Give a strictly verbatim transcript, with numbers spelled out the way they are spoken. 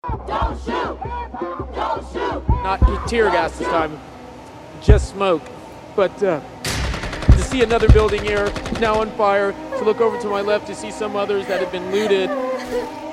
Don't shoot! Don't shoot! Not tear gas this time, just smoke. But uh, to see another building here now on fire, to look over to my left to see some others that have been looted.